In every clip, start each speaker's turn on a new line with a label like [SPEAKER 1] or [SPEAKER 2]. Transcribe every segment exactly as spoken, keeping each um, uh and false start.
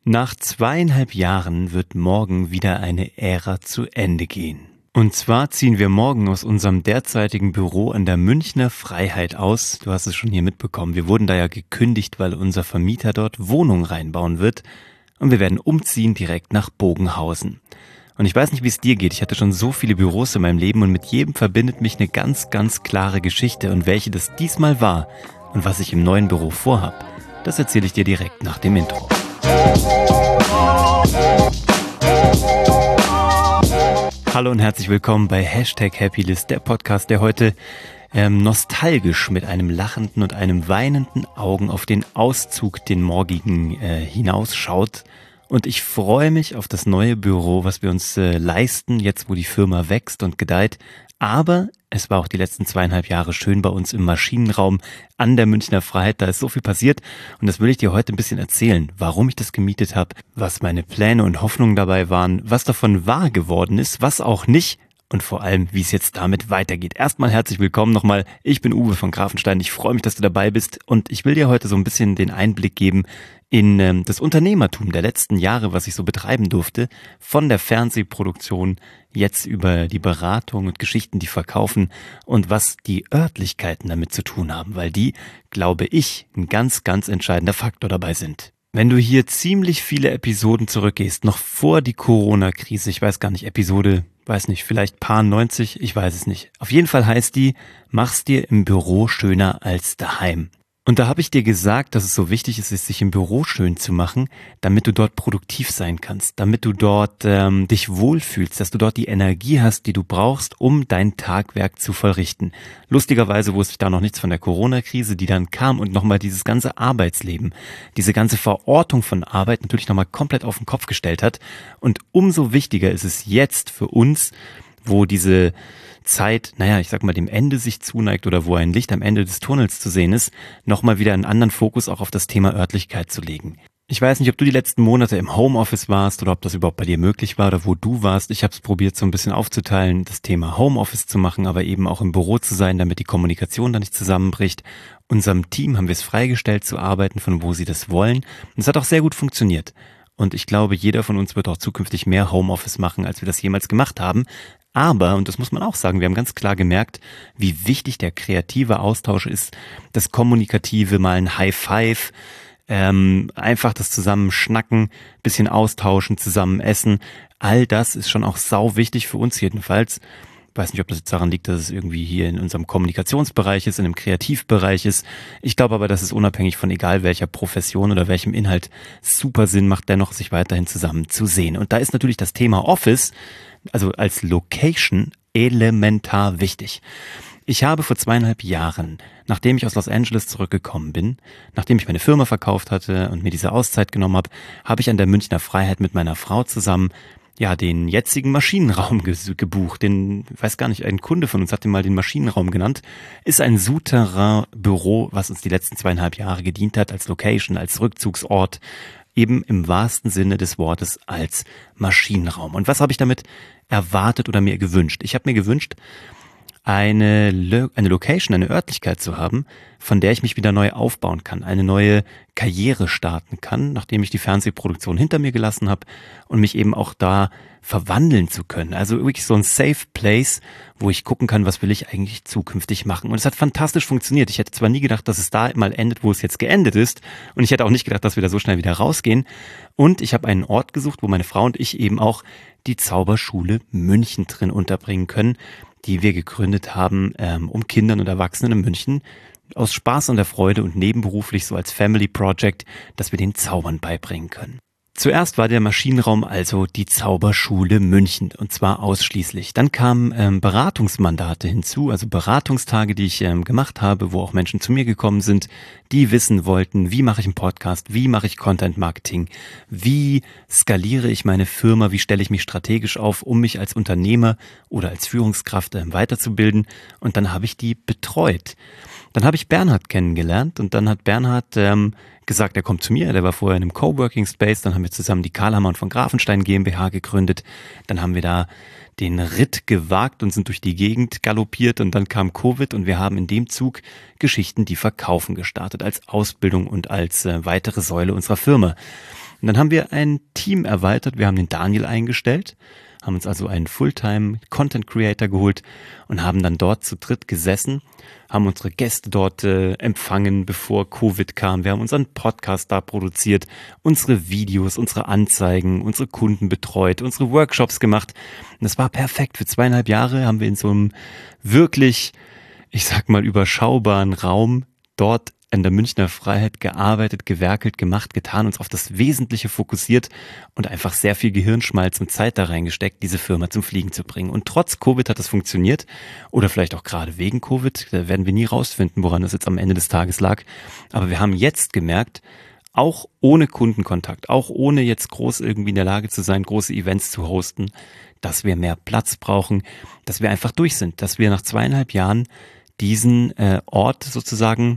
[SPEAKER 1] Nach zweieinhalb Jahren wird morgen wieder eine Ära zu Ende gehen. Und zwar ziehen wir morgen aus unserem derzeitigen Büro an der Münchner Freiheit aus. Du hast es schon hier mitbekommen. Wir wurden da ja gekündigt, weil unser Vermieter dort Wohnungen reinbauen wird. Und wir werden umziehen direkt nach Bogenhausen. Und ich weiß nicht, wie es dir geht. Ich hatte schon so viele Büros in meinem Leben und mit jedem verbindet mich eine ganz, ganz klare Geschichte. Und welche das diesmal war und was ich im neuen Büro vorhab, das erzähle ich dir direkt nach dem Intro. Hallo und herzlich willkommen bei Hashtag Happylist, der Podcast, der heute ähm, nostalgisch mit einem lachenden und einem weinenden Augen auf den Auszug, den morgigen, äh, hinausschaut. Und ich freue mich auf das neue Büro, was wir uns äh, leisten, jetzt wo die Firma wächst und gedeiht. Aber es war auch die letzten zweieinhalb Jahre schön bei uns im Maschinenraum an der Münchner Freiheit. Da ist so viel passiert und das will ich dir heute ein bisschen erzählen, warum ich das gemietet habe, was meine Pläne und Hoffnungen dabei waren, was davon wahr geworden ist, was auch nicht und vor allem, wie es jetzt damit weitergeht. Erstmal herzlich willkommen nochmal. Ich bin Uwe von Grafenstein. Ich freue mich, dass du dabei bist und ich will dir heute so ein bisschen den Einblick geben in ähm, das Unternehmertum der letzten Jahre, was ich so betreiben durfte, von der Fernsehproduktion jetzt über die Beratung und Geschichten, die verkaufen und was die Örtlichkeiten damit zu tun haben, weil die, glaube ich, ein ganz, ganz entscheidender Faktor dabei sind. Wenn du hier ziemlich viele Episoden zurückgehst, noch vor die Corona-Krise, ich weiß gar nicht, Episode, weiß nicht, vielleicht Paar neunzig, ich weiß es nicht. Auf jeden Fall heißt die, mach's dir im Büro schöner als daheim. Und da habe ich dir gesagt, dass es so wichtig ist, es sich im Büro schön zu machen, damit du dort produktiv sein kannst, damit du dort ähm, dich wohlfühlst, dass du dort die Energie hast, die du brauchst, um dein Tagwerk zu vollrichten. Lustigerweise wusste ich da noch nichts von der Corona-Krise, die dann kam und nochmal dieses ganze Arbeitsleben, diese ganze Verortung von Arbeit natürlich nochmal komplett auf den Kopf gestellt hat. Und umso wichtiger ist es jetzt für uns, wo diese Zeit, naja, ich sag mal, dem Ende sich zuneigt oder wo ein Licht am Ende des Tunnels zu sehen ist, nochmal wieder einen anderen Fokus auch auf das Thema Örtlichkeit zu legen. Ich weiß nicht, ob du die letzten Monate im Homeoffice warst oder ob das überhaupt bei dir möglich war oder wo du warst. Ich habe es probiert, so ein bisschen aufzuteilen, das Thema Homeoffice zu machen, aber eben auch im Büro zu sein, damit die Kommunikation da nicht zusammenbricht. Unserem Team haben wir es freigestellt zu arbeiten, von wo sie das wollen. Und es hat auch sehr gut funktioniert. Und ich glaube, jeder von uns wird auch zukünftig mehr Homeoffice machen, als wir das jemals gemacht haben. Aber, und das muss man auch sagen, wir haben ganz klar gemerkt, wie wichtig der kreative Austausch ist, das Kommunikative, mal ein High Five, ähm, einfach das Zusammenschnacken, bisschen austauschen, zusammen essen. All das ist schon auch sau wichtig für uns jedenfalls. Ich weiß nicht, ob das jetzt daran liegt, dass es irgendwie hier in unserem Kommunikationsbereich ist, in einem Kreativbereich ist. Ich glaube aber, dass es unabhängig von egal welcher Profession oder welchem Inhalt super Sinn macht, dennoch sich weiterhin zusammen zu sehen. Und da ist natürlich das Thema Office, also als Location, elementar wichtig. Ich habe vor zweieinhalb Jahren, nachdem ich aus Los Angeles zurückgekommen bin, nachdem ich meine Firma verkauft hatte und mir diese Auszeit genommen habe, habe ich an der Münchner Freiheit mit meiner Frau zusammen ja den jetzigen Maschinenraum ge- gebucht. Den, ich weiß gar nicht, ein Kunde von uns hat den mal den Maschinenraum genannt. Ist ein Souterrain-Büro, was uns die letzten zweieinhalb Jahre gedient hat als Location, als Rückzugsort, eben im wahrsten Sinne des Wortes als Maschinenraum. Und was habe ich damit erwartet oder mir gewünscht? Ich habe mir gewünscht, eine, Lo- eine Location, eine Örtlichkeit zu haben, von der ich mich wieder neu aufbauen kann, eine neue Karriere starten kann, nachdem ich die Fernsehproduktion hinter mir gelassen habe und mich eben auch da verwandeln zu können. Also wirklich so ein Safe Place, wo ich gucken kann, was will ich eigentlich zukünftig machen. Und es hat fantastisch funktioniert. Ich hätte zwar nie gedacht, dass es da mal endet, wo es jetzt geendet ist. Und ich hätte auch nicht gedacht, dass wir da so schnell wieder rausgehen. Und ich habe einen Ort gesucht, wo meine Frau und ich eben auch die Zauberschule München drin unterbringen können, die wir gegründet haben, ähm, um Kindern und Erwachsenen in München aus Spaß und der Freude und nebenberuflich so als Family Project, dass wir den Zaubern beibringen können. Zuerst war der Maschinenraum also die Zauberschule München und zwar ausschließlich. Dann kamen ähm, Beratungsmandate hinzu, also Beratungstage, die ich ähm, gemacht habe, wo auch Menschen zu mir gekommen sind, die wissen wollten, wie mache ich einen Podcast, wie mache ich Content Marketing, wie skaliere ich meine Firma, wie stelle ich mich strategisch auf, um mich als Unternehmer oder als Führungskraft ähm, weiterzubilden. Und dann habe ich die betreut. Dann habe ich Bernhard kennengelernt und dann hat Bernhard ähm, gesagt, er kommt zu mir, der war vorher in einem Coworking Space, dann haben wir zusammen die Karl Hammer und von Grafenstein GmbH gegründet, dann haben wir da den Ritt gewagt und sind durch die Gegend galoppiert und dann kam Covid und wir haben in dem Zug Geschichten, die verkaufen gestartet als Ausbildung und als äh, weitere Säule unserer Firma. Und dann haben wir ein Team erweitert, wir haben den Daniel eingestellt, haben uns also einen Fulltime-Content-Creator geholt und haben dann dort zu dritt gesessen, haben unsere Gäste dort äh, empfangen, bevor Covid kam. Wir haben unseren Podcast da produziert, unsere Videos, unsere Anzeigen, unsere Kunden betreut, unsere Workshops gemacht. Und das war perfekt. Für zweieinhalb Jahre haben wir in so einem wirklich, ich sag mal, überschaubaren Raum dort in der Münchner Freiheit gearbeitet, gewerkelt, gemacht, getan, uns auf das Wesentliche fokussiert und einfach sehr viel Gehirnschmalz und Zeit da reingesteckt, diese Firma zum Fliegen zu bringen. Und trotz Covid hat das funktioniert oder vielleicht auch gerade wegen Covid, da werden wir nie rausfinden, woran das jetzt am Ende des Tages lag. Aber wir haben jetzt gemerkt, auch ohne Kundenkontakt, auch ohne jetzt groß irgendwie in der Lage zu sein, große Events zu hosten, dass wir mehr Platz brauchen, dass wir einfach durch sind, dass wir nach zweieinhalb Jahren diesen äh, Ort sozusagen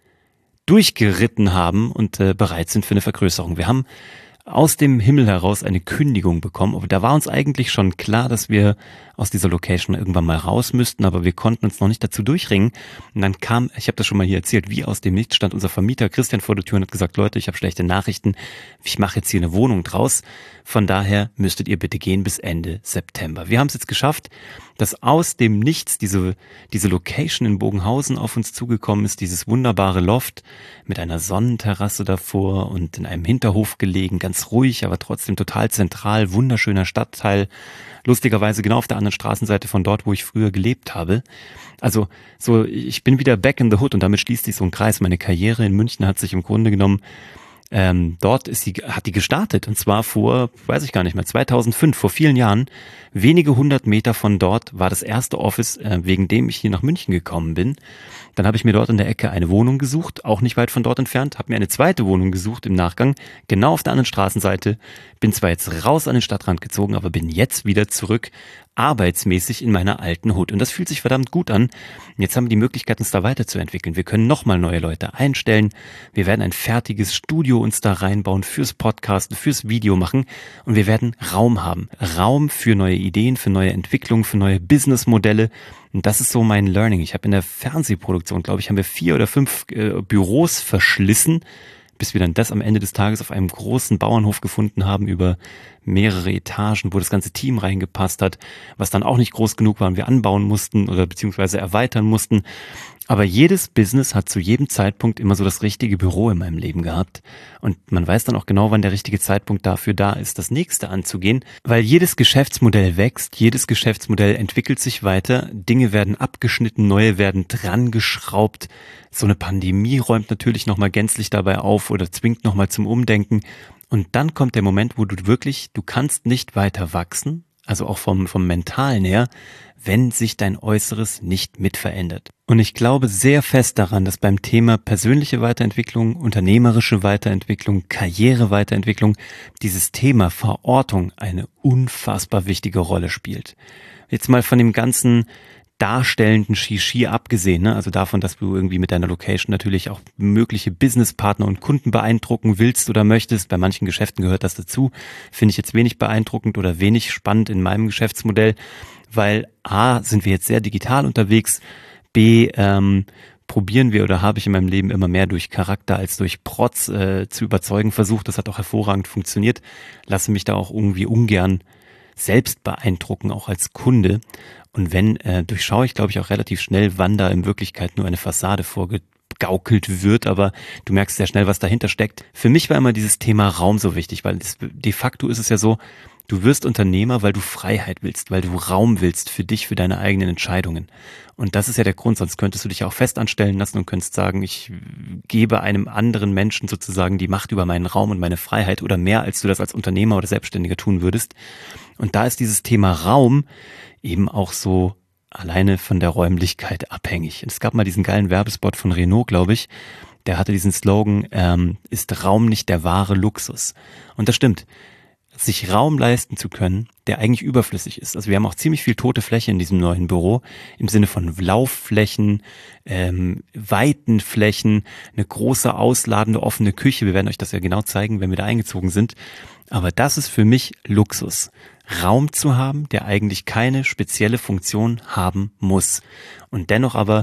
[SPEAKER 1] durchgeritten haben und äh, bereit sind für eine Vergrößerung. Wir haben aus dem Himmel heraus eine Kündigung bekommen, aber da war uns eigentlich schon klar, dass wir aus dieser Location irgendwann mal raus müssten, aber wir konnten uns noch nicht dazu durchringen. Und dann kam, ich habe das schon mal hier erzählt, wie aus dem Nichts stand unser Vermieter Christian vor der Tür und hat gesagt, Leute, ich habe schlechte Nachrichten, ich mache jetzt hier eine Wohnung draus, von daher müsstet ihr bitte gehen bis Ende September. Wir haben es jetzt geschafft, dass aus dem Nichts diese, diese Location in Bogenhausen auf uns zugekommen ist, dieses wunderbare Loft mit einer Sonnenterrasse davor und in einem Hinterhof gelegen, ganz ruhig, aber trotzdem total zentral, wunderschöner Stadtteil, lustigerweise genau auf der anderen Straßenseite von dort, wo ich früher gelebt habe. Also so, ich bin wieder back in the hood und damit schließt sich so ein Kreis. Meine Karriere in München hat sich im Grunde genommen Ähm, dort ist sie, hat die gestartet und zwar vor, weiß ich gar nicht mehr, zweitausendfünf, vor vielen Jahren. Wenige hundert Meter von dort war das erste Office, äh, wegen dem ich hier nach München gekommen bin. Dann habe ich mir dort in der Ecke eine Wohnung gesucht, auch nicht weit von dort entfernt, habe mir eine zweite Wohnung gesucht im Nachgang, genau auf der anderen Straßenseite. Bin zwar jetzt raus an den Stadtrand gezogen, aber bin jetzt wieder zurück, arbeitsmäßig in meiner alten Hut. Und das fühlt sich verdammt gut an. Jetzt haben wir die Möglichkeit, uns da weiterzuentwickeln. Wir können nochmal neue Leute einstellen. Wir werden ein fertiges Studio uns da reinbauen fürs Podcasten, fürs Video machen. Und wir werden Raum haben. Raum für neue Ideen, für neue Entwicklungen, für neue Businessmodelle. Und das ist so mein Learning. Ich habe in der Fernsehproduktion, glaube ich, haben wir vier oder fünf äh, Büros verschlissen, bis wir dann das am Ende des Tages auf einem großen Bauernhof gefunden haben über mehrere Etagen, wo das ganze Team reingepasst hat, was dann auch nicht groß genug war und wir anbauen mussten oder beziehungsweise erweitern mussten. Aber jedes Business hat zu jedem Zeitpunkt immer so das richtige Büro in meinem Leben gehabt. Und man weiß dann auch genau, wann der richtige Zeitpunkt dafür da ist, das nächste anzugehen. Weil jedes Geschäftsmodell wächst, jedes Geschäftsmodell entwickelt sich weiter, Dinge werden abgeschnitten, neue werden dran geschraubt. So eine Pandemie räumt natürlich nochmal gänzlich dabei auf oder zwingt nochmal zum Umdenken. Und dann kommt der Moment, wo du wirklich, du kannst nicht weiter wachsen, also auch vom, vom Mentalen her, wenn sich dein Äußeres nicht mit verändert. Und ich glaube sehr fest daran, dass beim Thema persönliche Weiterentwicklung, unternehmerische Weiterentwicklung, Karriereweiterentwicklung dieses Thema Verortung eine unfassbar wichtige Rolle spielt. Jetzt mal von dem ganzen darstellenden Shishi abgesehen, ne? Also davon, dass du irgendwie mit deiner Location natürlich auch mögliche Businesspartner und Kunden beeindrucken willst oder möchtest. Bei manchen Geschäften gehört das dazu. Finde ich jetzt wenig beeindruckend oder wenig spannend in meinem Geschäftsmodell, weil A, sind wir jetzt sehr digital unterwegs, B, ähm, probieren wir oder habe ich in meinem Leben immer mehr durch Charakter als durch Protz äh, zu überzeugen versucht. Das hat auch hervorragend funktioniert. Lasse mich da auch irgendwie ungern selbst beeindrucken, auch als Kunde. Und wenn, äh, durchschaue ich, glaube ich, auch relativ schnell, wann da in Wirklichkeit nur eine Fassade vorgegaukelt wird, aber du merkst sehr schnell, was dahinter steckt. Für mich war immer dieses Thema Raum so wichtig, weil das, de facto ist es ja so, du wirst Unternehmer, weil du Freiheit willst, weil du Raum willst für dich, für deine eigenen Entscheidungen. Und das ist ja der Grund, sonst könntest du dich auch fest anstellen lassen und könntest sagen, ich gebe einem anderen Menschen sozusagen die Macht über meinen Raum und meine Freiheit oder mehr, als du das als Unternehmer oder Selbstständiger tun würdest. Und da ist dieses Thema Raum eben auch so alleine von der Räumlichkeit abhängig. Es gab mal diesen geilen Werbespot von Renault, glaube ich, der hatte diesen Slogan, ähm, ist Raum nicht der wahre Luxus? Und das stimmt. Sich Raum leisten zu können, der eigentlich überflüssig ist. Also wir haben auch ziemlich viel tote Fläche in diesem neuen Büro, im Sinne von Laufflächen, ähm, weiten Flächen, eine große, ausladende, offene Küche. Wir werden euch das ja genau zeigen, wenn wir da eingezogen sind. Aber das ist für mich Luxus. Raum zu haben, der eigentlich keine spezielle Funktion haben muss. Und dennoch aber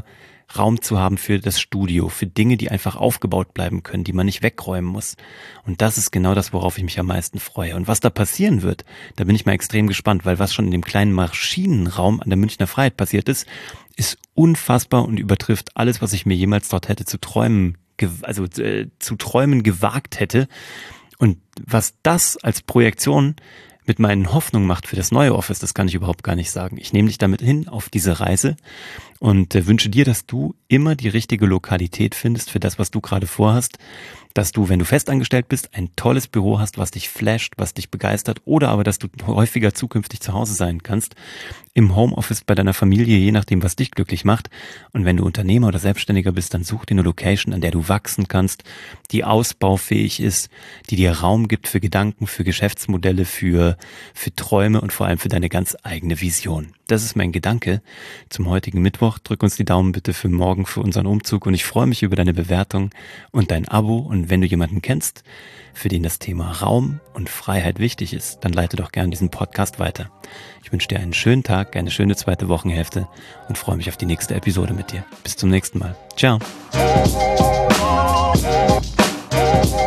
[SPEAKER 1] Raum zu haben für das Studio, für Dinge, die einfach aufgebaut bleiben können, die man nicht wegräumen muss. Und das ist genau das, worauf ich mich am meisten freue. Und was da passieren wird, da bin ich mal extrem gespannt, weil was schon in dem kleinen Maschinenraum an der Münchner Freiheit passiert ist, ist unfassbar und übertrifft alles, was ich mir jemals dort hätte zu träumen, also äh, zu träumen gewagt hätte. Und was das als Projektion mit meinen Hoffnungen macht für das neue Office, das kann ich überhaupt gar nicht sagen. Ich nehme dich damit hin auf diese Reise und äh, wünsche dir, dass du immer die richtige Lokalität findest für das, was du gerade vorhast, dass du, wenn du festangestellt bist, ein tolles Büro hast, was dich flasht, was dich begeistert, oder aber, dass du häufiger zukünftig zu Hause sein kannst, im Homeoffice bei deiner Familie, je nachdem, was dich glücklich macht. Und wenn du Unternehmer oder Selbstständiger bist, dann such dir eine Location, an der du wachsen kannst, die ausbaufähig ist, die dir Raum gibt für Gedanken, für Geschäftsmodelle, für, für Träume und vor allem für deine ganz eigene Vision. Das ist mein Gedanke zum heutigen Mittwoch. Drück uns die Daumen bitte für morgen, für unseren Umzug, und ich freue mich über deine Bewertung und dein Abo. Und wenn du jemanden kennst, für den das Thema Raum und Freiheit wichtig ist, dann leite doch gerne diesen Podcast weiter. Ich wünsche dir einen schönen Tag, eine schöne zweite Wochenhälfte und freue mich auf die nächste Episode mit dir. Bis zum nächsten Mal. Ciao.